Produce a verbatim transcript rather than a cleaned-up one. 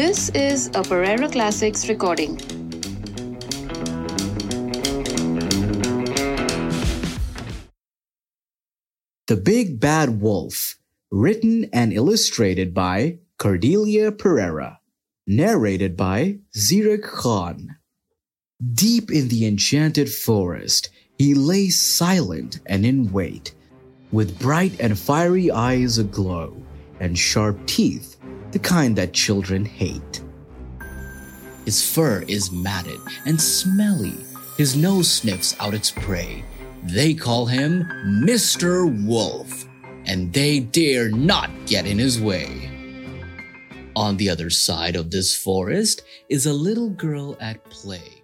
This is a Pereira Classics recording. The Big Bad Wolf, written and illustrated by Cordelia Pereira, narrated by Zirik Khan. Deep in the enchanted forest, he lay silent and in wait, with bright and fiery eyes aglow and sharp teeth, the kind that children hate. His fur is matted and smelly, his nose sniffs out its prey. They call him Mister Wolf, and they dare not get in his way. On the other side of this forest is a little girl at play.